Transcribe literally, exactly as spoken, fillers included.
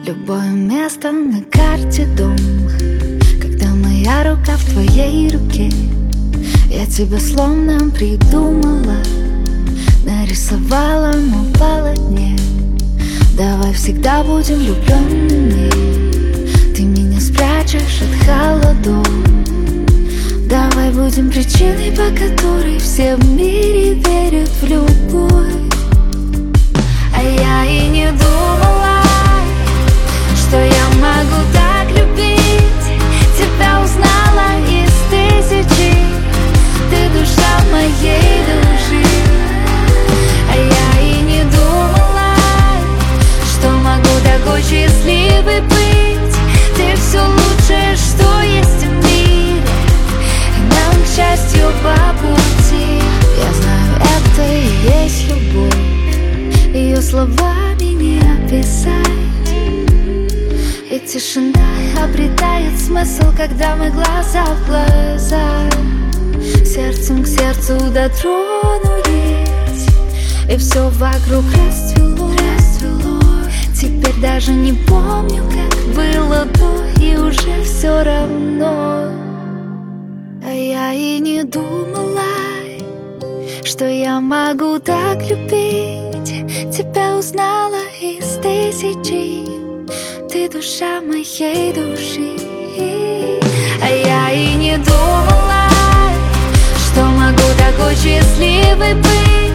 Любое место на карте дом, когда моя рука в твоей руке. Я тебя словно придумала, нарисовала на полотне. Давай всегда будем влюбленными, ты меня спрячешь от холодов. Давай будем причиной, по которой все в мире верят в любовь. А я и не думала, что я могу так любить. Тебя узнала из тысячи, ты душа моей души. А я и не думала, что могу такой счастливой быть. Ты все лучшее, что есть в мире, и нам, к счастью, по пути. Я знаю, это и есть любовь, ее словами не описать. И тишина обретает смысл, когда мы глаза в глаза, сердцем к сердцу дотронулись, и все вокруг расцвело, расцвело. Теперь даже не помню, как было до, и уже все равно. А я и не думала, что я могу так любить. Тебя узнала из тысячи, ты душа моей души. А я и не думала, что могу такой счастливой быть.